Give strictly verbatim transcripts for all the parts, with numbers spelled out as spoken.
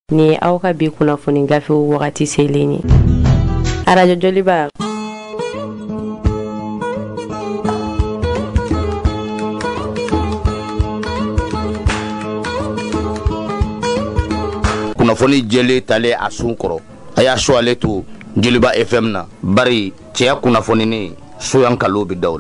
ni aw ka bi kunnafoni gafe wagati selen ye arajo Joliba kunnafoni jeli tale a sun kɔrɔ a y'a so ale to Joliba F M na bari cɛya kunnafoni ni soyan kalo bi dawl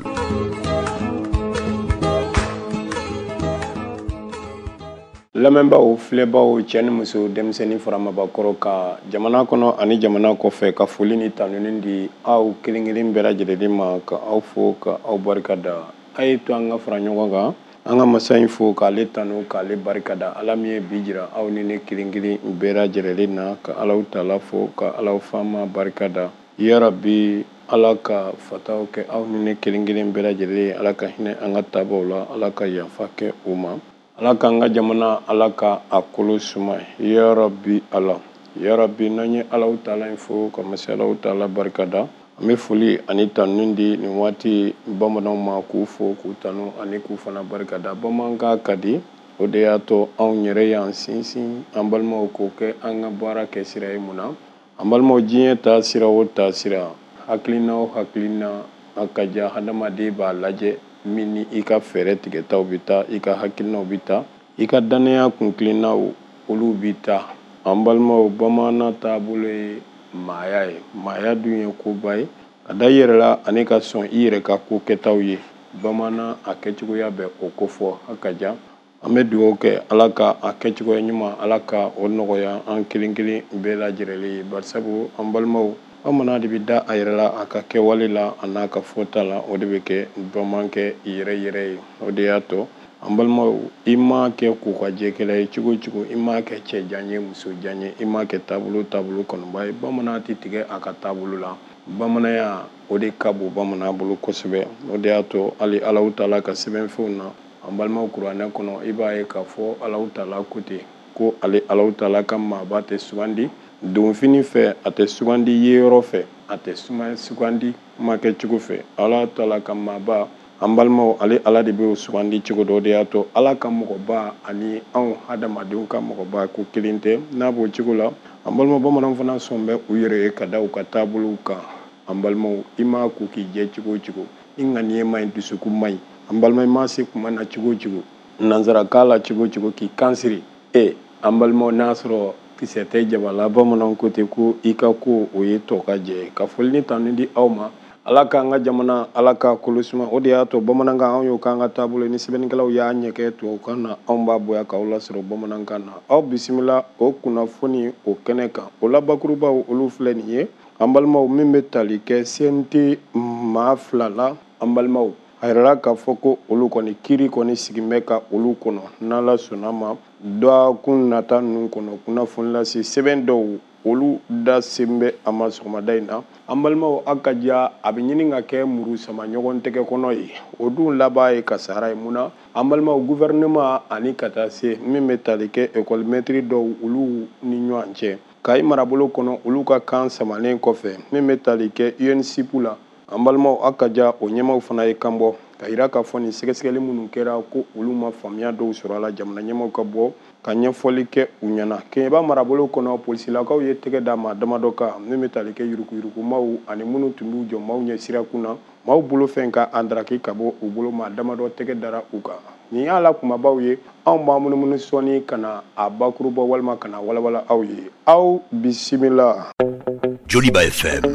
lamɛnbaaw filɛbaaw cɛ ni muso denmisɛnnin faramabakɔrɔ ka jamana kɔnɔ ani jamana kɔfɛ ka foli ni tanuni di aw kelen-kelen bɛɛ lajɛlen ma ka aw fo ka aw barika da a ye to an ka fara ɲɔgɔn kan an ka masa in fo k'ale tanu k'ale barika da ala min ye bi jira aw ni ne kelen-kelen bɛɛ lajɛlen na ka alaw taala fo ka alaw fama barika da ya rabbi ala ka fataw kɛ aw ni ne kelen-kelen bɛɛ lajɛlen ala ka hinɛ an ka tabaw la ala ka yafa kɛ u ma ala k'an ka jamana ala ka a kolo suma ya rabbi ala ya rabbi n'an ye alaw taala in fo ka masa alaw taala barika da an bɛ foli ani tanu di nin waati bamananw ma k'u fo k'u tanu ani k'u fana barika da bamanankan ka di o de y'a to anw yɛrɛ y'an sinsin an balimaw k'o kɛ an ka baara kɛ sira ye mun na an balimaw diɲɛ ta sira o ta sira hakilina o hakilina a ka ja hadamaden b'a lajɛ min ni i ka fɛɛrɛ tigɛtaw bi taa i ka hakilinaw bi taa i ka danaya kunkilennaw olu bi taa an balimaw bamanan taabolo ye maaya ye maaya dun ye koba ye ka da i yɛrɛ la ani ka sɔn i yɛrɛ ka ko kɛtaw ye bamanan a kɛcogoya bɛ o ko fɔ a ka ja an bɛ dugawu kɛ ala ka a kɛcogoya ɲuman ala ka o nɔgɔya an kelen-kelen bɛɛ lajɛlen ye barisabu an balimaw bamanan de bɛ da a yɛrɛ la a ka kɛwale la a n'a ka fɔta la o de bɛ kɛ bamankɛ yɛrɛ yɛrɛ ye o de y'a to an balimaw i ma kɛ k'u ka jɛkɛla ye cogo cogo i ma kɛ cɛ jan ye muso jan ye i ma kɛ taabolo taabolo kɔnɔba ye bamanan tɛ tigɛ a ka taabolo la bamananya o de ka bon bamanan bolo kosɛbɛ o de y'a to hali alaw taala ka sɛbɛnfɛnw na an balimaw kuranɛ kɔnɔ i b'a ye k'a fɔ alaw taala ko ten ko ale alaw taala ka maaba tɛ sugandi donfini fɛ a tɛ sugandi ye yɔrɔ fɛ a tɛ sugandi ma kɛ cogo fɛ ala taala ka maaba an balimaw ale ala de bɛ o sugandi cogo dɔ de y'a to ala ka mɔgɔba ani anw hadamadenw ka mɔgɔba ko kelen tɛ n'a b'o cogo la an balimaw bamananw fana sɔn bɛ u yɛrɛ ye ka da u ka taabolow kan an balimaw i ma ko k'i jɛ cogo o cogo i ŋaniye ma ɲi dusukun ma ɲi an balima i ma se kuma na cogo o cogo nanzarakan la cogo o cogo k'i kansiri e an balimaw n'a sɔrɔ kisɛ tɛ jabala bamananw ko ten ko i ka ko o ye tɔ ka jɛ ye ka foli ni tanu di aw ma ala k'an ka jamana ala ka kolosuma o de y'a to bamanankan anw y'o k'an ka taabolo ni sɛbɛnnikɛlaw y'a ɲɛkɛ tubabukan na anw b'a bonya k'aw lasɔrɔ bamanankan na aw bisimila o kunnafoni o kɛnɛ kan o la bakurubaw olu filɛ nin ye an balimaw min bɛ tali kɛ C N T maa fila la an balimaw a yɛrɛla k'a fɔ ko olu kɔni kiiri kɔni sigin bɛ ka olu kɔnɔ n'ala sɔnna ma dɔgɔkun nata ninnu kɔnɔ kunnafoni lase sɛbɛn dɔw olu da sen bɛ a ma sɔgɔmada in na an balimaw a ka ja a bɛ ɲini ka kɛ muru sama ɲɔgɔn tɛgɛ kɔnɔ ye o dun laban ye kasara ye mun na an balimaw gouvernement ani ka taa se min bɛ tali kɛ école maître dɔw olu ni ɲɔgɔn cɛ kayi marabolo kɔnɔ olu ka kan samalen kɔfɛ min bɛ tali kɛ U N S I P la an balimaw a ka ja o ɲɛmaw fana ye kan bɔ ka yira k'a fɔ nin sɛgɛsɛgɛli minnu kɛra ko olu ma faamuya dɔw sɔrɔ a la jamana ɲɛmaw ka bɔ ka ɲɛfɔli kɛ u ɲɛna Keɲeba marabolo kɔnɔ polisilakaw ye tɛgɛ da maa damadɔ kan min bɛ tali kɛ yuruguyurugumaw ani minnu tun b'u jɔ maaw ɲɛ sirakun na maaw bolofɛn ka andaraki ka bɔ u bolo maa damadɔ tɛgɛ dara u kan nin y'a la kumabaw ye anw b'an munumunu sɔnni ka na a bakuruba walima ka na walawala aw ye aw bisimila Joliba F M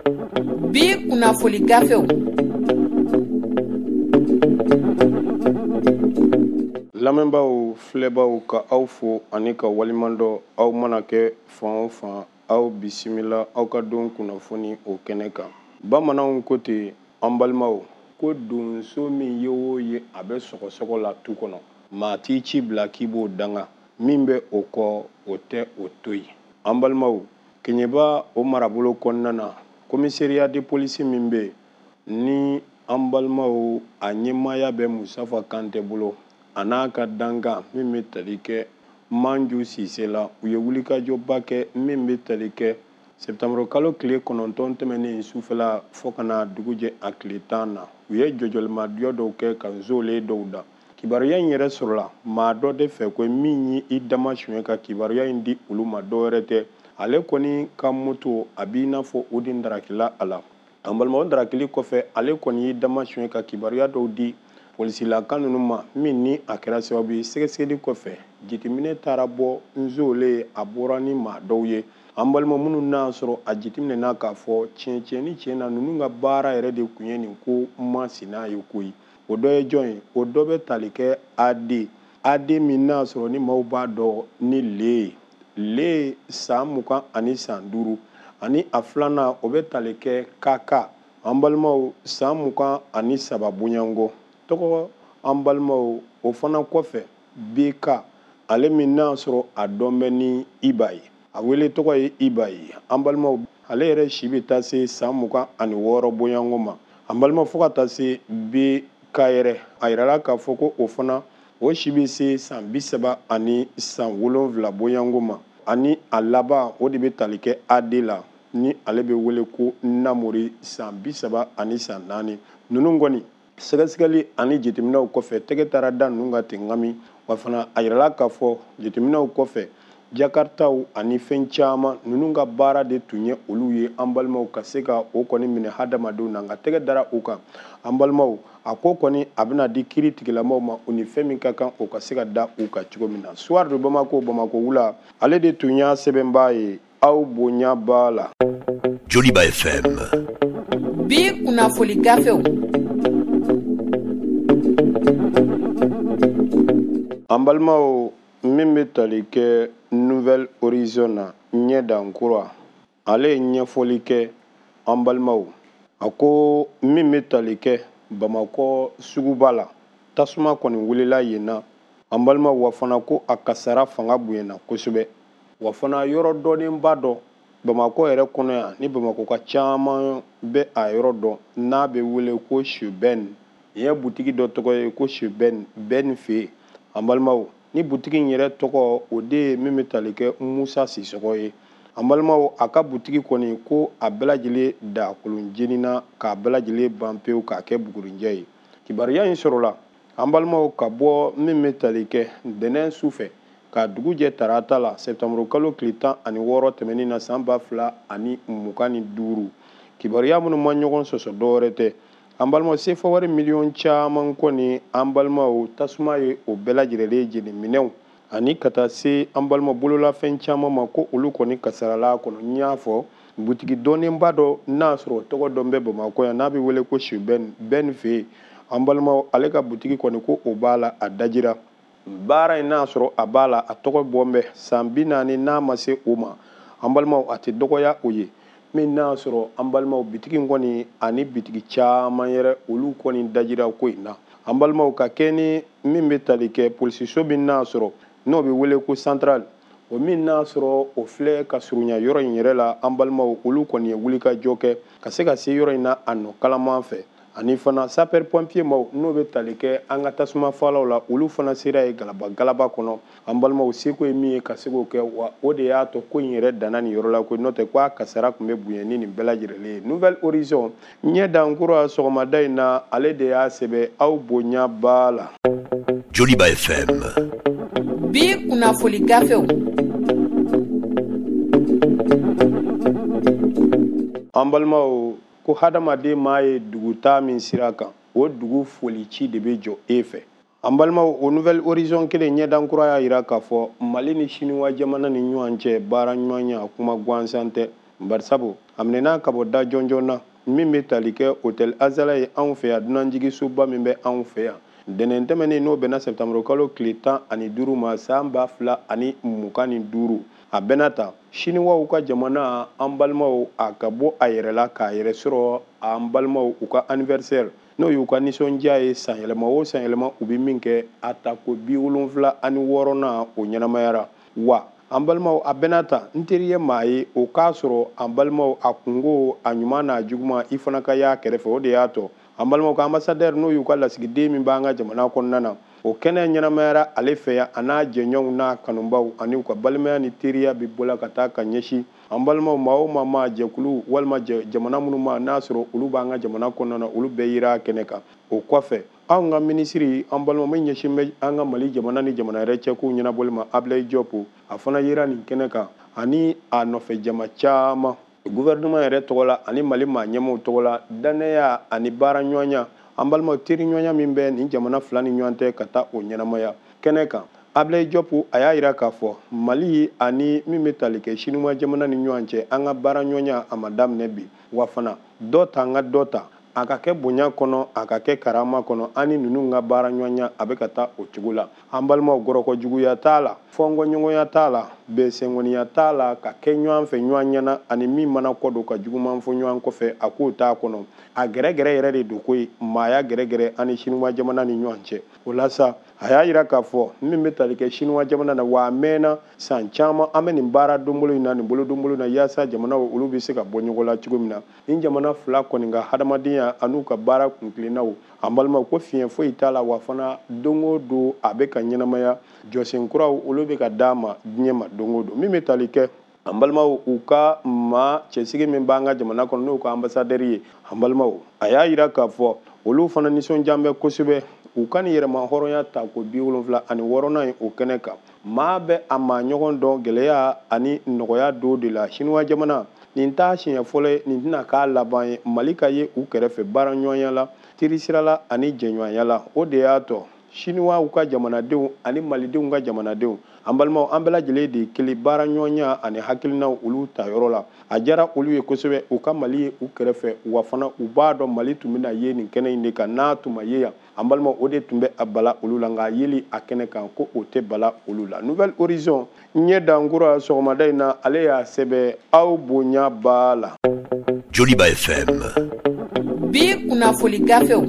bi kunnafoni gafew lamɛnbaaw filɛbaaw ka aw fo ani ka walimandɔ aw mana kɛ fan o fan aw bisimila aw ka don kunnafoni o kɛnɛ kan bamananw ko ten an balimaw ko donso min ye o ye a bɛ sɔgɔsɔgɔ la tu kɔnɔ maa t'i ci bila k'i b'o danga min bɛ o kɔ o tɛ o to yen an balimaw Keɲeba o marabolo kɔnɔna na komisariya de polisi min bɛ ni an balimaw a ɲɛmaaya bɛ Musafa Kante bolo a n'a ka dankan min bɛ tali kɛ Manju Sise la u ye wulikajɔba kɛ min bɛ tali kɛ sɛptamuru kalo tile kɔnɔntɔn tɛmɛnen sufɛla fɔ ka na dugu jɛ a tile tan na u ye jɔjɔlimajɔ dɔw kɛ ka nzole dɔw da kibaruya in yɛrɛ sɔrɔla maa dɔ de fɛ ko min yi i dama suɲɛ ka kibaruya in di olu ma dɔwɛrɛ tɛ ale kɔni ka moto a b'i n'a fɔ o de darakila a la an balima o darakili kɔfɛ ale kɔni y'i dama suɲɛ ka kibaruya dɔw di polisilaka ninnu ma min ni a kɛra sababu ye sɛgɛsɛgɛli kɔfɛ jitiminɛ taara bɔ nzole a bɔra ni maa dɔw ye an balima minnu n'a sɔrɔ a jitiminɛ n'a k'a fɔ tiɲɛ tiɲɛ ni tiɲɛ na ninnu ka baara yɛrɛ de tun ye nin ko masina ye koyi o dɔ ye jɔn ye o dɔ bɛ tali kɛ ad ad min n'a sɔrɔ ni maaw b'a dɔn ni le le san mugan ani san duuru ani a filanan o bɛ tali kɛ kaka an balimaw san mugan ani saba bonyanko tɔgɔ an balimaw o fana kɔfɛ bk ale min n'a sɔrɔ a dɔn bɛ ni iba ye a wele tɔgɔ ye iba ye an balimaw ale yɛrɛ si bɛ taa se san mugan ani wɔɔrɔ bonyanko ma an balimaw fo ka taa se bk yɛrɛ a yirala k'a fɔ ko o fana o si bɛ se san bi saba ani san wolonwula bonyanko ma ani a laban o de bɛ tali kɛ ad la ni ale bɛ wele ko namori san bi saba ani san naani ninnu kɔni sɛgɛsɛgɛli ani jateminɛw kɔfɛ tɛgɛ taara da ninnu ka ten ŋami wa fana a yirala k'a fɔ jateminɛw kɔfɛ jakartaw ani fɛn caman ninnu ka baara de tun ye olu ye an balimaw ka se ka o kɔni minɛ hadamadenw na nka tɛgɛ dara u kan an balimaw a ko kɔni a bɛna di kiiri tigilamaw ma u ni fɛn min ka kan o ka se ka da u kan cogo min na soir de bamako bamako wula ale de tun y'a sɛbɛnbaa ye aw bonya b'a la Joliba F M bi kunnafoni gafew an balimaw min bɛ tali kɛ nouvelle horizon na ɲɛdan kura ale ye ɲɛfɔli kɛ an balimaw a ko min bɛ tali kɛ bamakɔ suguba la tasuma kɔni wulila yen na an balimaw wa fana ko a kasara fanga bonyana kosɛbɛ wa fana yɔrɔ dɔnnenba dɔ bamakɔ yɛrɛ kɔnɔ yan ni bamakɔ ka caman bɛ a yɔrɔ dɔn n'a bɛ wele ko shebɛn nin ye butigi dɔ tɔgɔ ye ko shebɛn bɛn fɛ yen an balimaw ni butigi in yɛrɛ tɔgɔ o de ye min bɛ tali kɛ musa sisɔgɔ ye an balimaw a ka butigi kɔni ko a bɛɛ lajɛlen da kolon jeni na k'a bɛɛ lajɛlen ban pewu k'a kɛ bugurinjɛ ye kibaruya in sɔrɔla an balimaw ka bɔ min bɛ tali kɛ ntɛnɛn su fɛ ka dugu jɛ tarata la sɛptamuru kalo tile tan ani wɔɔrɔ tɛmɛnin na san ba fila ani mugan ni duuru kibaruya minnu ma ɲɔgɔn sɔsɔ dɔwɛrɛ tɛ an balimaw sefa wari miliyɔn caman kɔni an balimaw tasuma ye o bɛɛ lajɛlen jeni minɛnw ani ka taa se an balimaw bololafɛn caman ma ko olu kɔni kasarala kɔnɔ n y'a fɔ butigi dɔnnenba dɔ n'a sɔrɔ tɔgɔ dɔn bɛ bamakɔ yan n'a bɛ wele ko shebɛn bɛn fɛ yen an balimaw ale ka butigi kɔni ko o b'a la a dajira baara in n'a sɔrɔ a b'a la a tɔgɔ bɔn bɛ san bi naani n'a ma se o ma an balimaw a tɛ dɔgɔya o ye min n'a sɔrɔ an balimaw bitigi kɔni ani bitigi caman yɛrɛ olu kɔni dajira ko in na an balimaw ka kɛ ni min bɛ tali kɛ polisiso min n'a sɔrɔ n'o bɛ wele ko central o min n'a sɔrɔ o filɛ ka surunya yɔrɔ in yɛrɛ la an balimaw olu kɔni ye wulikajɔ kɛ ka se ka se yɔrɔ in na a nɔ kalaman fɛ ani fana sapeur pompier maw n'o bɛ tali kɛ an ka tasuma falaw la olu fana sera ye galaba galaba kɔnɔ an balimaw seko ye min ye ka se k'o kɛ wa o de y'a to ko in yɛrɛ danna nin yɔrɔ la ko n'o tɛ ko a kasara tun bɛ bonya ni nin bɛɛ lajɛlen ye nouvelle horizon ɲɛdan kura sɔgɔmada in na ale de y'a sɛbɛ aw bonya b'a la Joliba F M bi kunnafoni gafew an balimaw ko hadamaden maa ye dugu taa min sira kan o dugu foli ci de bɛ jɔ e fɛ an balimaw o nouvelle horizon kelen ɲɛdan kura y'a jira k'a fɔ mali ni siniwa jamana ni ɲɔgɔn cɛ baara ɲuman ye a kuma gansan tɛ barisabu a minɛna ka bɔ da jɔnjɔn na min bɛ tali kɛ hôtel azala ye anw fɛ yan dunanjigisoba min bɛ anw fɛ yan ntɛnɛn tɛmɛnen n'o bɛnna sɛptamuru kalo tile tan ani duuru ma san ba fila ani mugan ni duuru a bɛnna ta siniwaw ka jamana an balimaw a ka bɔ a yɛrɛ la k'a yɛrɛ sɔrɔ an balimaw u ka anniversaire n'o y'u ka nisɔndiya ye san yɛlɛma o san yɛlɛma u bɛ min kɛ a ta ko bi wolonfila ani wɔɔrɔnan o ɲɛnamayara wa an balimaw a bɛnna ta n teri ye maa ye o k'a sɔrɔ an balimaw a kungo a ɲuman n'a juguman i fana ka y'a kɛrɛfɛ o de y'a tɔ an balimaw ka ambassadeur n'o y'u ka lasigiden min b'an ka jamana kɔnɔna na o kɛnɛ ɲɛnamayara ale fɛ yan a n'a jɛɲɔgɔnw n'a kanubaw ani u ka balimaya ni teriya bɛ bɔla ka taa ka ɲɛsin an balimaw maa o maa ma jɛkulu walima jamana minnu ma n'a sɔrɔ olu b'an ka jamana kɔnɔna na olu bɛɛ yira kɛnɛ kan o kɔfɛ an ka minisiri an balima min ɲɛsin bɛ an ka Mali jamana ni jamana yɛrɛ cɛ k'u ɲɛnabɔli ma Abilaye Diop a fana yera nin kɛnɛ kan ani a nɔfɛ jama caman gouvernement yɛrɛ tɔgɔ la ani Mali maa ɲɛmaaw tɔgɔ la danaya ani baara ɲɔgɔnya an balima teri ɲɔgɔnya min bɛ nin jamana fila ni ɲɔgɔn tɛ ka taa o ɲɛnamaya kɛnɛ kan Abilaye Diop a y'a yira k'a fɔ Mali ani min bɛ tali kɛ Chinois jamana ni ɲɔgɔn cɛ an ka baara ɲɔgɔnya a ma daminɛ bi wa fana dɔ ta an ka dɔ ta a ka kɛ bonya kɔnɔ a ka kɛ karama kɔnɔ ani ninnu ka baara ɲɔgɔnya a bɛ ka taa o cogo la an balimaw gɔrɔkɔjuguya t'a la fɔnkɔɲɔgɔnya t'a la bɛnsɛngɔniya t'a la ka kɛ ɲɔgɔn fɛ ɲɔgɔn ɲɛna ani min mana kɔ don ka juguman fɔ ɲɔgɔn kɔfɛ a k'o t'a kɔnɔ a gɛrɛgɛrɛ yɛrɛ de don koyi maaya gɛrɛgɛrɛ ani Chinois jamana ni ɲɔgɔn cɛ o la sa a y'a yira k'a fɔ min bɛ tali kɛ Chinois jamana na wa a mɛnna san caman an bɛ nin baara donbolo in na nin bolo donbolo na yaasa jamanaw olu bɛ se ka bɔ ɲɔgɔn la cogo min na nin jamana fila kɔni ka hadamadenya an'u ka baara kuntilennaw an balimaw ko fiɲɛ foyi t'a la wa fana don o don a bɛ ka ɲɛnamaya jɔsen kuraw olu bɛ ka d'a ma diɲɛ ma don o don min bɛ tali kɛ an balimaw u ka maa cɛsigi min b'an ka jamana kɔnɔ n'u ka ambassadeur ye an balimaw a y'a yira k'a fɔ olu fana nisɔndiya bɛ kosɛbɛ u ka nin yɛrɛma hɔrɔnya ta ko bi wolonwula ani wɔɔrɔnan ye o kɛnɛ kan maa bɛ a maa ɲɔgɔn dɔn gɛlɛya ani nɔgɔya don de la Chinois jamana nin t'a siɲɛ fɔlɔ ye nin tɛna k'a laban ye Mali ka ye u kɛrɛfɛ baara ɲɔgɔnya la terisira la ani jɛɲɔgɔnya la o de y'a tɔ Chinois ka jamanadenw ani Malidenw ka jamanadenw an balimaw an bɛɛ lajɛlen de ye kelen baara ɲɔgɔnya ani hakilinaw olu ta yɔrɔ la a diyara olu ye kosɛbɛ u ka Mali ye u kɛrɛfɛ wa fana u b'a dɔn Mali tun bɛna ye nin kɛnɛ in de kan n'a tun ma ye yan an balimaw o de tun bɛ a bala olu la nka yeli a kɛnɛ kan ko o tɛ bala olu la Nouvelle Horizon ɲɛ dankura sɔgɔmada in na ale y'a sɛbɛ aw bonya b'a la Joliba F M bi kunnafoni gafew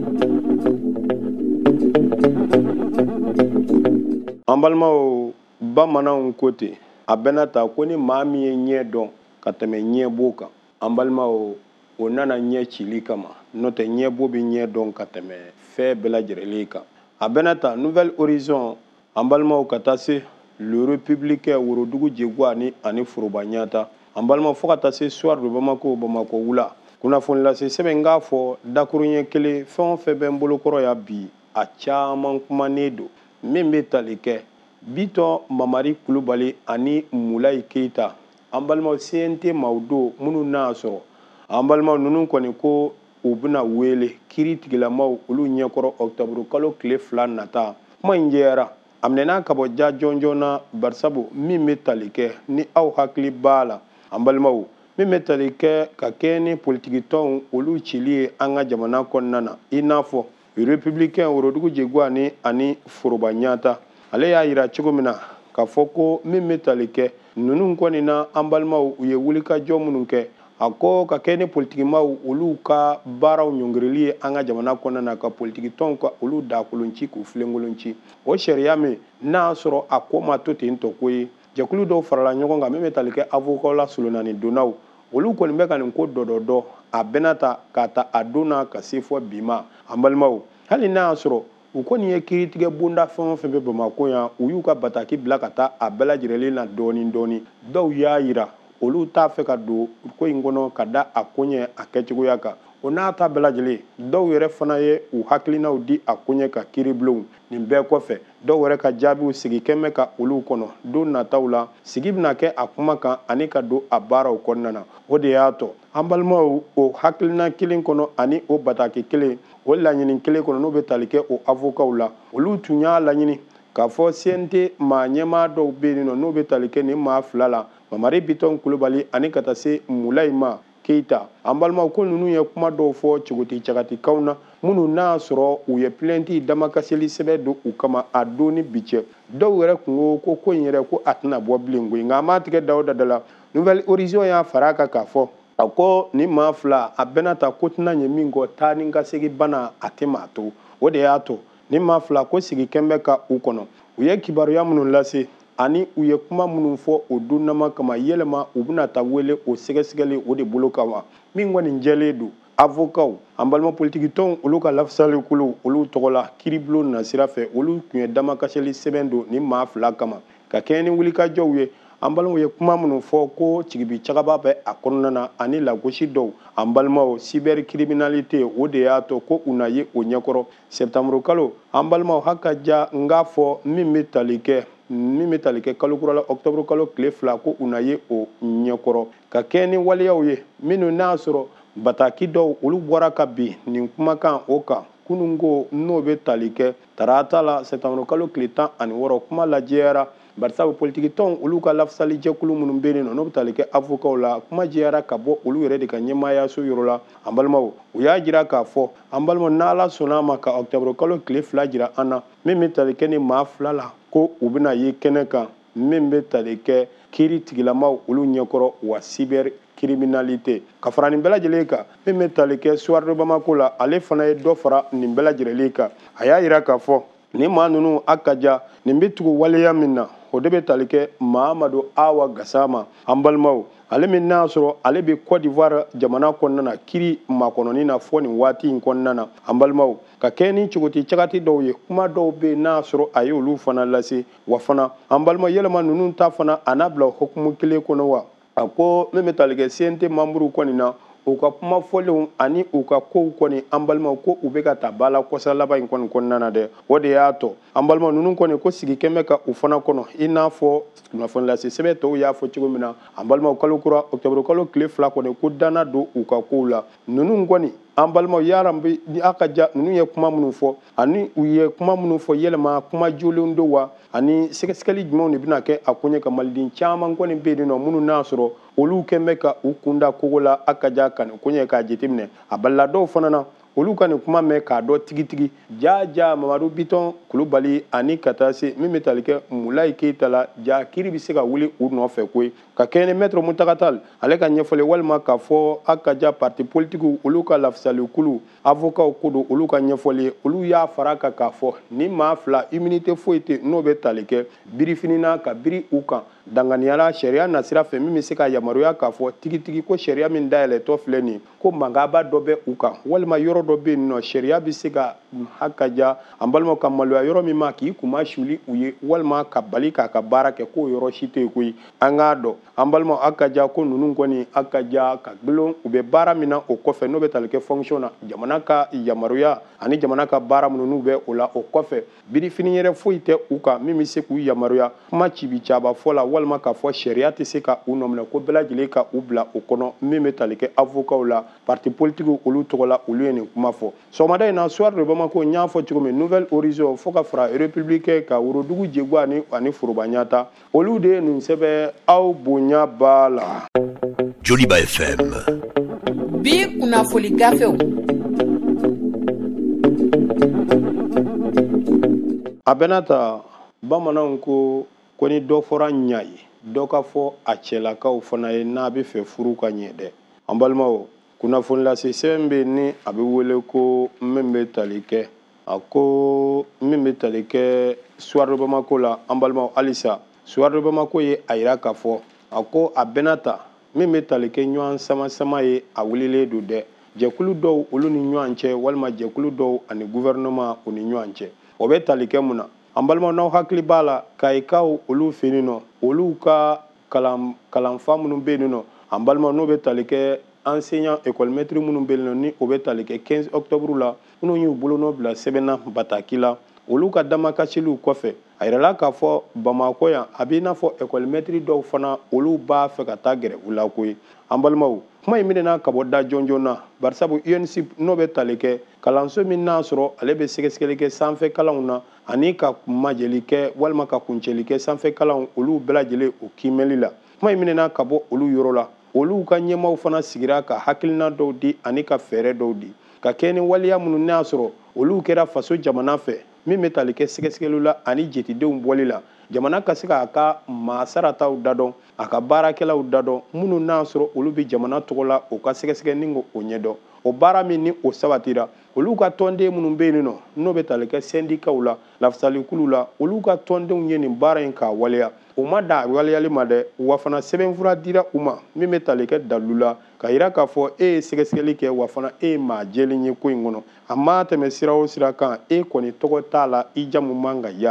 an balimaw bamananw ko ten a bɛna ta ko ni maa min ye ɲɛ dɔn ka tɛmɛ ɲɛbo kan an balimaw o nana ɲɛ cili kama n'o tɛ ɲɛbo bɛ ɲɛ dɔn ka tɛmɛ fɛn bɛɛ lajɛlen kan a bɛna ta Nouvelle Horizon an balimaw ka taa se le républicain Worodugu Jegou ani ani Foroba Ɲata an balimaw fo ka taa se soir de Bamako Bamako wula kunnafoni lase sɛbɛn k'a fɔ dakuru ɲɛ kelen fɛn o fɛn bɛ n bolokɔrɔ ya bi a caman kumanen don min bɛ tali kɛ Bitɔn Mamari Kulubali ani Mulayi Keyita an balimaw C N T maaw don minnu n'a sɔrɔ an balimaw ninnu kɔni ko u bɛna wele kiiri tigilamaw olu ɲɛkɔrɔ octobre kalo tile fila nata kuma in jɛyara a minɛna ka bɔ ja jɔnjɔn na barisabu min bɛ tali kɛ ni aw hakili b'a la an balimaw min bɛ tali kɛ ka kɛ ni politiki tɔnw olu cili ye an ka jamana kɔnɔna na i n'a fɔ républicain Worodugu Jegou ani ani Foroba Ɲata ale y'a yira cogo min na k'a fɔ ko min bɛ tali kɛ ninnu kɔni na an balimaw u ye wulikajɔ minnu kɛ a ko ka kɛ ni politikimaw olu ka baaraw ɲɔngirili ye an ka jamana kɔnɔna na ka politiki tɔnw ka olu dakolonci k'u filenkolonci o sariya min n'a sɔrɔ a ko ma to ten tɔ ko ye jɛkulu dɔw farala ɲɔgɔn kan min bɛ tali kɛ avocat la solonani donnaw olu kɔni bɛ ka nin ko dɔdɔdɔ a bɛna ta k'a ta a donna ka se fɔ bi ma an balimaw hali n'a y'a sɔrɔ u kɔni ye kiiritigɛ bonda fɛn o fɛn bɛ Bamako yan u y'u ka bataki bila ka taa a bɛɛ lajɛlen na dɔɔni dɔɔni dɔw y'a yira olu t'a fɛ ka don ko in kɔnɔ ka da a ko ɲɛ a kɛcogoya kan o n'a ta bɛɛ lajɛlen dɔw yɛrɛ fana ye u hakilinaw di a ko ɲɛ ka kiiribulonw nin bɛɛ kɔfɛ dɔw yɛrɛ ka jaabiw sigi kɛmɛ ka olu kɔnɔ don nataw la sigi bɛna kɛ a kuma kan ani ka don a baaraw kɔnɔna na o de y'a tɔ an balimaw o hakilina kelen kɔnɔ ani o bataki kelen o laɲini kelen kɔnɔ n'o bɛ tali kɛ o avocaw la olu tun y'a laɲini k'a fɔ C N T maa ɲɛmaa dɔw bɛ yen nɔ n'o bɛ tali kɛ nin maa fila la Mamari Bitɔn Kulubali ani ka taa se Mulayi ma Keyita an balimaw ko ninnu ye kuma dɔw fɔ cogoti cagatikanw na minnu n'a sɔrɔ u ye plainte damakasɛli sɛbɛn don u kama a don ni bi cɛ dɔw yɛrɛ tun ko ko ko in yɛrɛ ko a tɛna bɔ bilen koyi nka an m'a tigɛ da o da da la Nouvelle Horizon y'a fara a kan k'a fɔ a ko nin maa fila a bɛna ta ko tɛna ɲɛ min kɔ taa ni ka segin bana a tɛ maa to o de y'a to nin maa fila ko sigi kɛn bɛ ka u kɔnɔ u ye kibaruya minnu lase ani u ye kuma minnu fɔ o donnama kama yɛlɛma u bɛna taa wele o sɛgɛsɛgɛli o de bolo kama min kɔni jɛlen don avocaw an balima politiki tɔnw olu ka lafisalikulu olu tɔgɔ la kiiribulon na sira fɛ olu tun ye damakasɛli sɛbɛn don nin maa fila kama ka kɛɲɛ ni wulikajɔw ye an balimaw ye kuma minnu fɔ ko cigibi cagaba bɛ a kɔnɔna na ani lagosi dɔw an balimaw cybercriminalité o de y'a to ko u na ye o ɲɛkɔrɔ septembre kalo an balimaw hakaja n k'a fɔ min bɛ tali kɛ min bɛ tali kɛ kalo kura la octobre kalo tile fila ko u na ye o ɲɛkɔrɔ ka kɛ ni waleyaw ye minnu n'a sɔrɔ bataki dɔw olu bɔra ka bin nin kumakan o kan kunun ko n'o bɛ tali kɛ tarata la septembre kalo tile tan ani wɔɔrɔ kuma lajɛyara barisabu politiki tɔnw olu ka lafasali jɛkulu minnu bɛ yen nɔ n'o bɛ tali kɛ avocaw la kuma jɛyara ka bɔ olu yɛrɛ de ka ɲɛmaayaso yɔrɔ la an balimaw u y'a jira k'a fɔ an balimaw n'ala sɔnna a ma ka octobre kalo tile fila jira an na min bɛ tali kɛ ni maa fila la ko u bɛna ye kɛnɛ kan min bɛ tali kɛ kiiri tigilamaw olu ɲɛkɔrɔ wa cyber criminalité ka fara nin bɛɛ lajɛlen kan min bɛ tali kɛ soir de Bamako la ale fana ye dɔ fara nin bɛɛ lajɛlen kan a y'a jira k'a fɔ nin maa ninnu a ka ja nin bɛ tugu waleya min na o de bɛ tali kɛ Mahamadu Awa Gasama an balimaw ale min n'a sɔrɔ ale bɛ Côte d'Ivoire jamana kɔnɔna na kiiri makɔnɔni na fɔ nin waati in kɔnɔna na an balimaw ka kɛ ni cogoti cagati dɔw ye kuma dɔw bɛ yen n'a sɔrɔ a ye olu fana lase wa fana an balimaw yɛlɛma ninnu ta fana a n'a bila hukumu kelen kɔnɔ wa a ko min bɛ tali kɛ C N T membre kɔni na u ka kuma fɔlenw ani u ka kow kɔni an balimaw ko u bɛ ka taa ba la kɔsa laban in kɔni kɔnɔna na dɛ o de y'a tɔ an balimaw ninnu kɔni ko sigi kɛn bɛ ka u fana kɔnɔ i n'a fɔ kunnafoni lase sɛbɛn tɔw y'a fɔ cogo min na an balimaw kalo kura octobre kalo tile fila kɔni ko danna don u ka kow la ninnu kɔni an balimaw yaran bi ni a ka ja ninnu ye kuma minnu fɔ ani u ye kuma minnu fɔ yɛlɛma kuma jolenw don wa ani sɛgɛsɛgɛli jumɛnw de bɛna kɛ a ko ɲɛ ka maliden caman kɔni bɛ yen nɔ minnu n'a sɔrɔ olu kɛn bɛ ka u kunda kogo la a ka ja ka nin ko ɲɛ k'a jateminɛ a balila dɔw fana na olu ka nin kuma mɛn k'a dɔn tigitigi ja ja Mamadu Bitɔn Kulubali ani ka taa se min bɛ tali kɛ Mulayi Keyita la ja kiiri bɛ se ka wuli u nɔfɛ koyi ka kɛ ni maître Muntaka Tall ale ka ɲɛfɔli walima k'a fɔ a ka ja parti politikiw olu ka lafisalikulu avocaw ko don olu ka ɲɛfɔli ye olu y'a fara kan k'a fɔ ni maa fila immunité foyi tɛ n'o bɛ tali kɛ birifini na ka biri u kan danganiyala sariya nasira fɛ min bɛ se ka yamaruya k'a fɔ tigitigi ko sariya min dayɛlɛtɔ filɛ nin ko mangaba dɔ bɛ u kan walima yɔrɔ dɔ bɛ yen nɔ sariya bɛ se ka hakaja an balimaw ka maloya yɔrɔ min ma k'i kuma suli u ye walima ka bali k'a ka baara kɛ k'o yɔrɔ si tɛ yen koyi an k'a dɔn an balimaw a ka ja ko ninnu kɔni a ka ja ka gulon u bɛ baara min na o kɔfɛ n'o bɛ tali kɛ fonction na jamana ka yamaruya ani jamana ka baara minnu n'u bɛ o la o kɔfɛ birifini yɛrɛ foyi tɛ u kan min bɛ se k'u yamaruya kuma cibi caba fɔ la walima k'a fɔ sariya tɛ se ka u nɔminɛ ko bɛɛ lajɛlen ka u bila o kɔnɔ min bɛ tali kɛ avocaw la parti politikiw olu tɔgɔ la olu ye nin kuma fɔ sɔgɔmada in na soir de Bamako n y'a fɔ cogo min nouvelle horizon fo ka fara républicain ka worodugu jegwa ani ani foroba ɲata olu de ye nin sɛbɛn aw bonya b'a la Joliba F M bi kunnafoni gafew a bɛna ta bamananw ko ko ni dɔ fɔra ɲa ye dɔ ka fɔ a cɛlakaw fana ye n'a bɛ fɛ furu ka ɲɛ dɛ an balimaw kunnafoni lase sɛbɛn bɛ ni a bɛ wele ko min bɛ tali kɛ a ko min bɛ tali kɛ soir de Bamako la an balimaw halisa soir de Bamako ye a yira k'a fɔ a ko a bɛna ta min bɛ tali kɛ ɲɔgɔn sama sama ye a wililen don dɛ jɛkulu dɔw olu ni ɲɔgɔn cɛ walima jɛkulu dɔw ani gouvernement u ni ɲɔgɔn cɛ o bɛ tali kɛ mun na an balimaw n'aw hakili b'a la kayikaw olu fɛ yen nɔ olu ka kalan kalanfa minnu bɛ yen nɔ an balimaw n'o bɛ tali kɛ enseignant école maître minnu bɛ yen nɔ ni o bɛ tali kɛ quinze octobre la minnu y'u bolonɔ bila sɛbɛnna bataki la olu ka damakasiliw kɔfɛ a yirala k'a fɔ Bamako yan a b'i n'a fɔ école maître dɔw fana olu b'a fɛ ka taa gɛrɛ u la koyi an balimaw kuma in minɛna ka bɔ da jɔnjɔn na barisabu U N S I P n'o bɛ tali kɛ kalanso min n'a sɔrɔ ale bɛ sɛgɛsɛgɛli kɛ sanfɛ kalanw na ani ka majɛli kɛ walima ka kuncɛli kɛ sanfɛ kalanw olu bɛɛ lajɛlen o kiimɛli la kuma in minɛna ka bɔ olu yɔrɔ la olu ka ɲɛmaaw fana sigira ka hakilina dɔw di ani ka fɛɛrɛ dɔw di ka kɛ ni waleya minnu n'a sɔrɔ olu kɛra faso jamana fɛ min bɛ tali kɛ sɛgɛsɛgɛliw la ani jetidenw bɔli la jamana ka se k'a ka maasarataw dadɔn a ka baarakɛlaw dadɔn minnu n'a sɔrɔ olu bɛ jamana tɔgɔ la o ka sɛgɛsɛgɛ ni o ɲɛdɔn o baara min ni o sabatira olu ka tɔnden minnu bɛ yen nɔ n'o bɛ tali kɛ sɛndikaw la lafisalikulu la olu ka tɔndenw ye nin baara in k'a waleya o ma dan a waleyali ma dɛ wa fana sɛbɛnfura dira u ma min bɛ tali kɛ dalilu la ka yira k'a fɔ e ye sɛgɛsɛgɛli kɛ wa fana e ye maa jɛlen ye ko in kɔnɔ a ma tɛmɛ sira o sira kan e kɔni tɔgɔ t'a la i jamu man ka yala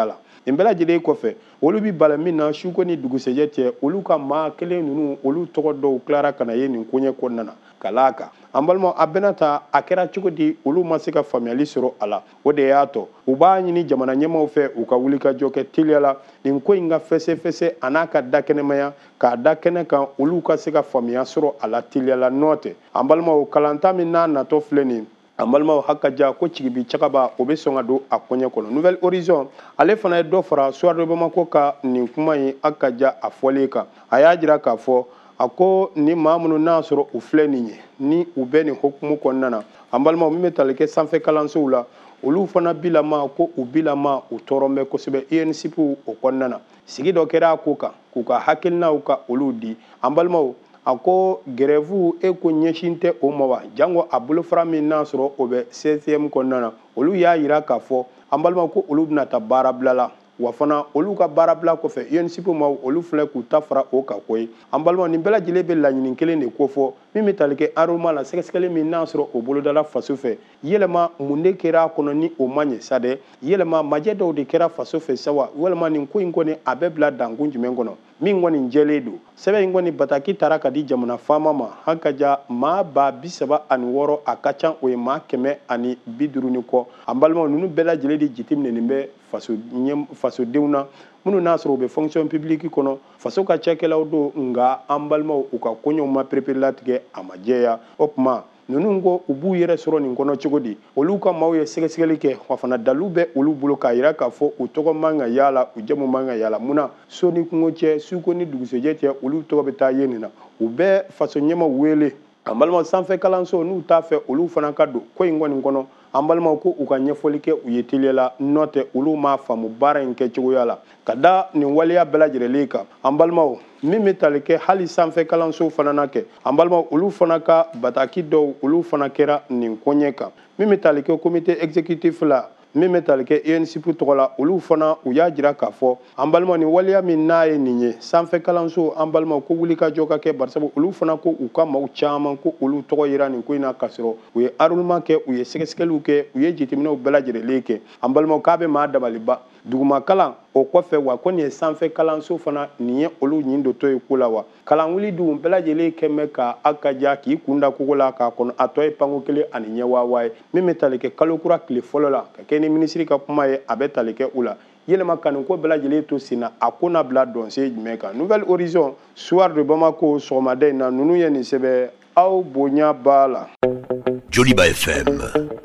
nin bɛɛ lajɛlen kɔfɛ olu bi bala min na su ko ni dugusɛjɛ cɛ olu ka maa kelen ninnu olu tɔgɔ dɔw tilara ka na ye nin koɲɛ kɔnɔna na ka l'a kan an balima a bɛna ta a kɛra cogo di olu ma se ka faamuyali sɔrɔ a la o de y'a tɔ u b'a ɲini jamana ɲɛmaaw fɛ u ka wuli ka jɔ kɛ teliya la nin ko in ka fɛsɛfɛsɛ a n'a ka da kɛnɛmaya k'a da kɛnɛ kan olu ka se ka faamuya sɔrɔ a la teliya la nɔ tɛ an balimaw kalanta min n'a natɔ filɛ nin an balimaw hakaja ko cigibi cagaba o bɛ sɔn ka don a koɲɛ kɔnɔ nouvelle horizon ale fana ye dɔ fara soir de bamako ka nin kuma in hakaja a fɔlen kan a y'a jira k'a fɔ a ko ni maa minnu n'a sɔrɔ u filɛ nin ye ni u bɛ nin hokumu kɔnɔna na an balimaw min bɛ tali kɛ sanfɛ kalansow la olu fana bilama ko u bilama u tɔɔrɔ bɛ kosɛbɛ I N S P o kɔnɔna na sigi dɔ kɛra a ko kan k'u ka hakilinaw ka olu di an balimaw a ko grève e ko ɲɛsin tɛ o ma wa jango a bolofara min n'a sɔrɔ o bɛ seizième kɔnɔna na olu y'a yira k'a fɔ an balimaw ko olu bɛna ta baara bila la wa fana olu ka baara bila kɔfɛ I N S P ma olu filɛ k'u ta fara o kan koyi an balimaw nin bɛɛ lajɛlen bɛ laɲini kelen de ko fɔ min bɛ tali kɛ enrôlement la sɛgɛsɛgɛli min n'a sɔrɔ o bolodala faso fɛ yɛlɛma mun de kɛra a kɔnɔ ni o ma ɲɛ sa dɛ yɛlɛma majɛ dɔw de kɛra faso fɛ sa wa walima nin ko in kɔni a bɛ bila dankun jumɛn kɔnɔ min kɔni jɛlen don sɛbɛn in kɔni bataki taara ka di jamana faama ma hakaja maa ba bi saba ani wɔɔrɔ a ka ca o ye maa kɛmɛ ani bi duuru ni kɔ an balimaw ninnu bɛɛ lajɛlen de jateminɛ nin bɛ faso ɲɛ fasodenw na minnu n'a sɔrɔ u bɛ fonction publique kɔnɔ faso ka cɛkɛlaw don nka an balimaw u ka koɲɛw ma perepere latigɛ a ma jɛya o tuma ninnu ko u b'u yɛrɛ sɔrɔ nin kɔnɔ cogo di olu ka maaw ye sɛgɛsɛgɛli kɛ wa fana dalilu bɛ olu bolo k'a jira k'a fɔ u tɔgɔ man ka yaala u jamu man ka yaala munna so ni kungo cɛ suko ni dugusɛjɛ cɛ olu tɔgɔ bɛ taa ye nin na u bɛ faso ɲɛmaw wele an balimaw sanfɛ kalanso n'u t'a fɛ olu fana ka don ko in kɔni kɔnɔ an balimaw ko u ka ɲɛfɔli kɛ u ye teliya la n'o tɛ olu m'a faamu baara in kɛcogoya la ka da nin waleya bɛɛ lajɛlen kan an balimaw min bɛ tali kɛ hali sanfɛ kalanso fana na kɛ an balimaw olu fana ka bataki dɔw olu fana kɛra nin koɲɛ kan min bɛ tali kɛ comité exécutif la min bɛ tali kɛ I N S P tɔgɔ la olu fana u y'a jira k'a fɔ an balimaw nin waleya min n'a ye nin ye sanfɛ kalanso an balimaw ko wuli ka jɔ ka kɛ barisabu olu fana ko u ka maaw caman ko olu tɔgɔ yera nin ko in na k'a sɔrɔ u ye enrôlement kɛ u ye sɛgɛsɛgɛliw kɛ u ye jateminɛw bɛɛ lajɛlen kɛ an balimaw k'a bɛ maa dabaliba duguma kalan o kɔfɛ wa ko nin ye sanfɛ kalanso fana nin ye olu ɲin dɔtɔ ye ko la wa kalan wuli dun bɛɛ lajɛlen kɛ mɛn ka a ka ja k'i kunda kogo la k'a kɔnɔ a tɔ ye panko kelen ani ɲɛ waawa ye min bɛ tali kɛ kalo kura tile fɔlɔ la ka kɛ ni minisiri ka kuma ye a bɛ tali kɛ u la yɛlɛma ka nin ko bɛɛ lajɛlen to sen na a ko na bila dɔnse jumɛn kan nouvelle horizon soir de bamako sɔgɔmada in na ninnu ye nin sɛbɛn aw bonya b'a la Joliba F M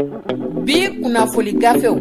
bi kunnafoni gafew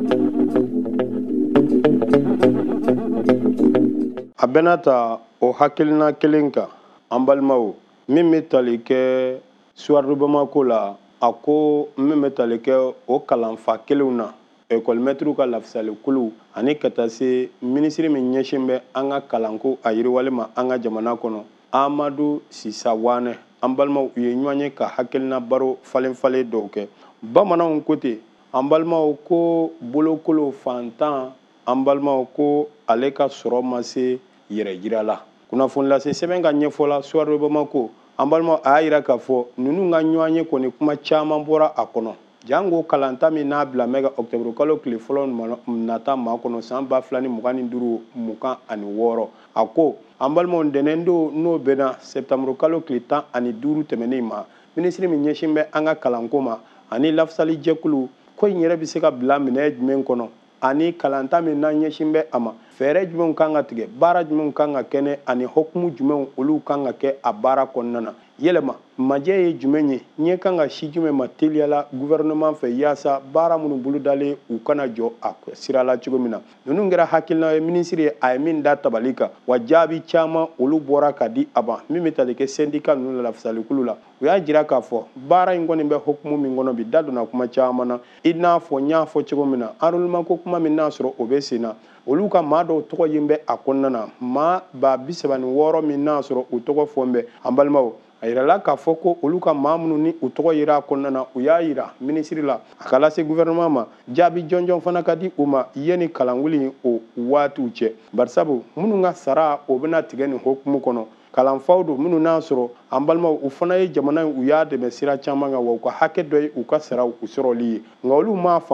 a bɛna ta o hakilina kelen kan an balimaw min bɛ tali kɛ soir de bamako la a ko min bɛ tali kɛ o kalanfa kelenw na école maître ka lafisali kulu ani ka taa se minisiri min ɲɛsin bɛ an ka kalanko a yiriwali ma an ka jamana kɔnɔ Amadu Sisa Wane an balimaw u ye ɲɔgɔn ye ka hakilina baro falen falen dɔw kɛ bamananw ko ten an balimaw ko bolokolo fantan an balimaw ko ale ka sɔrɔ ma se yɛrɛ jira la kunnafoni lase sɛbɛn ka ɲɛfɔ la soir de bamako an balimaw a y'a jira k'a fɔ ninnu ka ɲɔgɔn ye kɔni kuma caman bɔra a kɔnɔ jango kalanta min n'a bila mɛ ka octobre kalo tile fɔlɔ nata maa kɔnɔ san ba fila ni mugan ni duuru mugan ani wɔɔrɔ a ko an balimaw ntɛnɛn don n'o bɛnna septembre kalo tile tan ani duuru tɛmɛnen ma minisiri min ɲɛsin bɛ an ka kalanko ma ani lafisali jɛkulu ko in yɛrɛ bɛ se ka bila minɛ jumɛn kɔnɔ ani kalanta min n'an ɲɛsin bɛ a ma fɛɛrɛ jumɛnw kan ka tigɛ baara jumɛnw kan ka kɛnɛ ani hukumu jumɛnw olu kan ka kɛ a baara kɔnɔna na yɛlɛma majɛ ye jumɛn ye ɲɛ kan ka si jumɛn ma teliya la gouvernement fɛ yaasa baara minnu bolodalen u kana jɔ a sira la cogo min na ninnu kɛra hakilina ye minisiri ye a ye min da tabali kan wa jaabi caman olu bɔra ka di a ma min bɛ tali kɛ syndicat ninnu la lafisalikulu la u y'a jira k'a fɔ baara in kɔni bɛ hukumu min kɔnɔ bi da donna kuma caman na i n'a fɔ n y'a fɔ cogo min na enrôlement ko kuma min n'a sɔrɔ o bɛ sen na olu ka maa dɔw tɔgɔ yen bɛ a kɔnɔna na maa ba bi saba ni wɔɔrɔ min n'a sɔrɔ u tɔgɔ fɔ n bɛ an balimaw a yirala k'a fɔ ko olu ka maa minnu ni u tɔgɔ yera a kɔnɔna na u y'a yira minisiri la a ka lase gouvernement ma jaabi jɔnjɔn fana ka di u ma yanni kalan wuli o waatiw cɛ barisabu minnu ka sara o bɛna tigɛ nin hukumu kɔnɔ kalanfaw don minnu n'a sɔrɔ an balimaw u fana ye jamana in u y'a dɛmɛ sira caman kan wa u ka hakɛ dɔ ye u ka saraw u sɔrɔli ye nka olu m'a faamu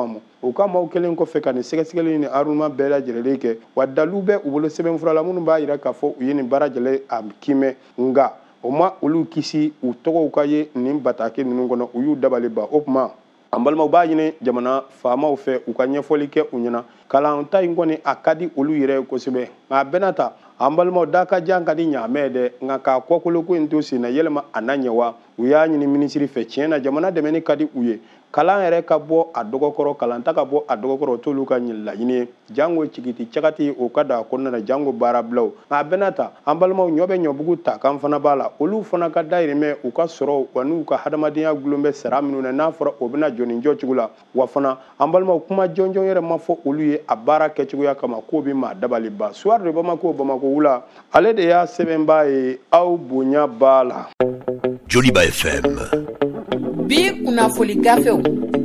u ka maaw kelen kɔfɛ ka nin sɛgɛsɛgɛli ni aruma bɛɛ lajɛlen kɛ wa dalilu bɛ u bolo sɛbɛnfura la minnu b'a yira k'a fɔ u ye nin baara lajɛlen a kimɛ nga o ma olu kisi u tɔgɔw ka ye nin bataki ninnu kɔnɔ u y'u dabali ban o tuma an balimaw b'a ɲini jamana faamaw fɛ u ka ɲɛfɔli kɛ u ɲɛna kalan ta in kɔni a ka di olu yɛrɛ kosɛbɛ nka a bɛna ta an balimaw da ka jan ka di ɲaamɛ dɛ nka k'a kɔkoloko in to sen na yɛlɛma a na ɲɛ wa u y'a ɲini minisiri fɛ tiɲɛ na jamana dɛmɛni ka di u ye kalan yɛrɛ ka bɔ a dɔgɔkɔrɔ kalan ta ka bɔ a dɔgɔkɔrɔ o t'olu ka laɲini ye jango cigiti cagati o ka da a kɔnɔna na jango baara bilaw nka a bɛna ta an balimaw ɲɔ bɛ ɲɔbugu ta kan fana b'a la olu fana ka dayirimɛ u ka sɔrɔ wa n'u ka hadamadenya gulon bɛ sara minnu na n'a fɔra o bɛna jɔ nin jɔ cogo la wa fana an balimaw kuma jɔnjɔn yɛrɛ ma fɔ olu ye a baara kɛcogoya kama k'o bɛ maa dabali ban suwari de bamako bamako wula ale de y'a sɛbɛnbaa ye aw bonya b'a la. Joliba F M. Bi kunnafoni gafew.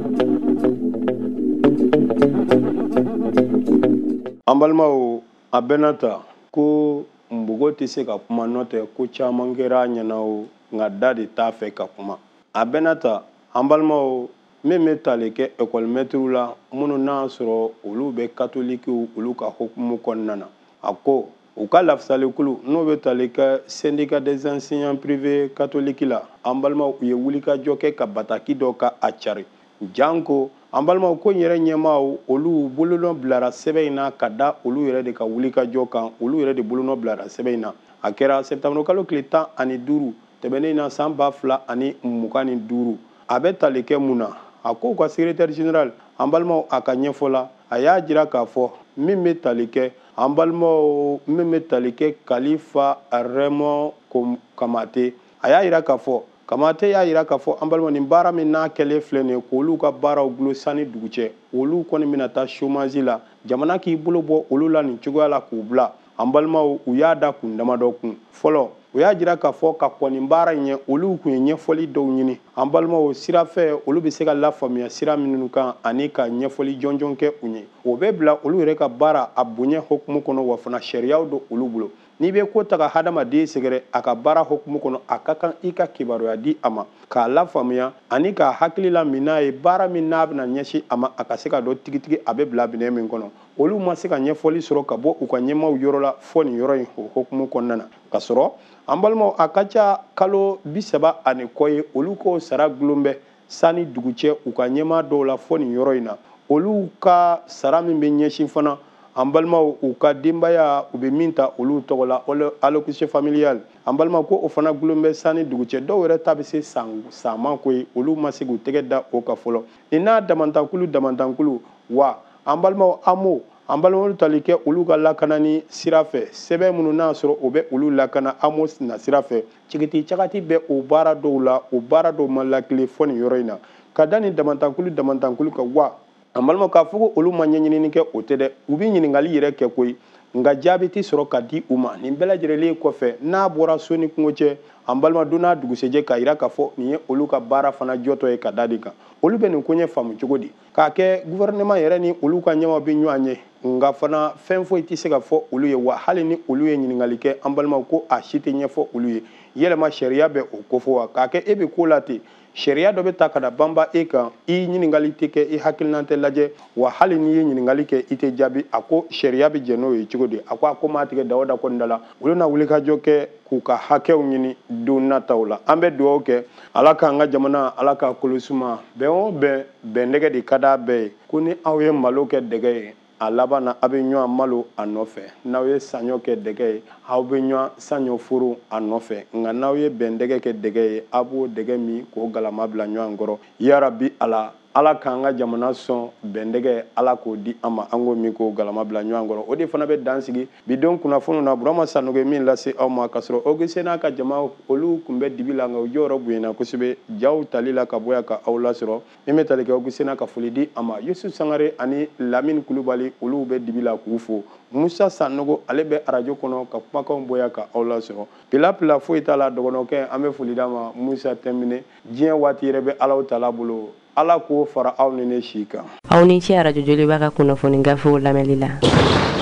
An balimaw a bɛna ta ko npogo tɛ se ka kuma nɔ tɛ ko caman kɛra a ɲɛna o nka da de t'a fɛ ka kuma a bɛna ta an balimaw min bɛ tali kɛ ekɔlimɛtiriw la minnu n'a sɔrɔ olu bɛ katolikiw olu ka hukumu kɔnɔna na a ko u ka lafisalikulu n'o bɛ tali kɛ syndicat des enseignants privés catholiques la an balimaw u ye wulikajɔ kɛ ka bataki dɔ ka a cari janko an balimaw ko n yɛrɛ ɲɛmaaw olu bolonɔ bilara sɛbɛn in na ka da olu yɛrɛ de ka wulikajɔ kan olu yɛrɛ de bolonɔ bilara sɛbɛn in na a kɛra septembre kalo tile tan ani duuru tɛmɛnen na san ba fila ani mugan ni duuru a bɛ tali kɛ mun na a ko ka secrétaire général an balimaw a ka ɲɛfɔ la a y'a jira k'a fɔ min bɛ tali kɛ an balimaw min bɛ tali kɛ kalifa Raymond Kamate a y'a jira k'a fɔ Kamate y'a jira k'a fɔ an balimaw nin baara min n'a kɛlen filɛ nin ye k'olu ka baaraw gulo sani dugu cɛ olu kɔni bɛna taa chômage la jamana k'i bolo bɔ olu la nin cogoya la k'u bila an balimaw u y'a da kun damadɔ kun fɔlɔ u y'a jira k'a fɔ ka kɔni baara in ɲɛ olu kun ye ɲɛfɔli dɔw ɲini an balimaw sira fɛ olu bɛ se ka lafaamuya sira minnu kan ani ka ɲɛfɔli jɔnjɔn kɛ u ye o bɛ bila olu yɛrɛ ka baara a bonya hukumu kɔnɔ wa fana sariyaw don olu bolo n'i bɛ ko ta ka hadamaden sɛgɛrɛ a ka baara hukumu kɔnɔ a ka kan i ka kibaruya di a ma k'a lafaamuya ani k'a hakili la min n'a ye baara min n'a bɛna ɲɛsin a ma a ka se ka dɔn tigitigi a bɛ bila minɛn min kɔnɔ olu ma se ka ɲɛfɔli sɔrɔ ka bɔ u ka ɲɛmaaw yɔrɔ la fɔ nin yɔrɔ in hukumu kɔnɔna na ka sɔrɔ an balimaw a ka ca kalo bi saba ani kɔ ye olu k'o sara gulon bɛ sani dugu cɛ u ka ɲɛmaa dɔw la fɔ nin yɔrɔ in na olu ka sara min bɛ ɲɛsin fana an balimaw u ka denbaya u bɛ min ta olu tɔgɔ la allocation familiale an balimaw ko o fana gulon bɛ sani dugu cɛ dɔw yɛrɛ ta bɛ se san sanman ko ye olu ma se k'u tɛgɛ da o kan fɔlɔ nin n'a damantankulu damantankulu wa an balimaw amo an balimaw tali kɛ olu ka lakanani sira fɛ sɛbɛn minnu n'a sɔrɔ o bɛ olu lakana amo na sira fɛ cigiti cagati bɛ o baara dɔw la o baara dɔw ma lakile fɔ nin yɔrɔ in na ka da nin damantankulu damantankulu kan wa an balimaw k'a fɔ ko olu ma ɲɛɲinini kɛ o tɛ dɛ u bɛ ɲininkali yɛrɛ kɛ koyi nka jaabi tɛ sɔrɔ ka di u ma nin bɛɛ lajɛlenlen kɔfɛ n'a bɔra so ni kungo cɛ an balima don n'a dugusɛjɛ k'a jira k'a fɔ nin ye olu ka baara fana jɔtɔ ye ka da de kan olu bɛ nin ko ɲɛ faamu cogo di k'a kɛ gouvernement yɛrɛ ni olu ka ɲɛma bɛ ɲɔgɔn ye nka fana fɛn foyi tɛ se ka fɔ olu ye wa hali ni olu ye ɲininkali kɛ an balimaw ko a si tɛ ɲɛfɔ olu ye yɛlɛma sariya bɛ o kofɔ wa k'a kɛ e bɛ ko la ten sariya dɔ bɛ ta ka da banba e kan i ɲininkali tɛ kɛ i hakilina tɛ lajɛ wa hali n'i ye ɲininkali kɛ i tɛ jaabi a ko sariya bɛ jɛ n'o ye cogo di a ko a ko maa tigɛ dawo da kɔni da la olu na wulikajɔ kɛ k'u ka hakɛw ɲini don nataw la an bɛ dugawu kɛ ala k'an ka jamana ala k'a kɔlɔsi ma bɛn o bɛn bɛndɛgɛ de ka d'a bɛɛ ye ko ni aw ye malo kɛ dɛgɛ ye a laban na aw bɛ ɲɔgɔn malo a nɔfɛ n'aw ye saɲɔ kɛ dɛgɛ ye aw bɛ ɲɔgɔn saɲɔ foro a nɔfɛ nka n'aw ye bɛndɛgɛ kɛ dɛgɛ ye aw b'o dɛgɛ min k'o galama bila ɲɔgɔn kɔrɔ yarabi ala ala k'an ka jamana sɔn bɛndɛgɛ ala k'o di an ma an k'o min k'o galama bila ɲɔgɔn kɔrɔ o de fana bɛ dan sigi bidon kunnafoniw na burama sanogo min lase aw ma k'a sɔrɔ Augustin n'a ka jama olu tun bɛ dibi la nka o jɔyɔrɔ bonyana kosɛbɛ jaw tali la ka bɔ yan ka aw lasɔrɔ min bɛ tali kɛ Augustin n'a ka foli di a ma Yusu Sangare ani Lamine Kulubali olu bɛ dibi la k'u fo Musa Sanogo ale bɛ arajo kɔnɔ ka kumakanw bɔ yan ka aw lasɔrɔ pila pila foyi t'a la dɔgɔnɔkɛ an bɛ foli d'a ma Musa Tɛmine diɲɛ waati yɛrɛ bɛ Alahu Taala bolo ala k'o fara aw ni ne si kan aw ni ce arajo Joliba ka kunnafoni gafew lamɛnli la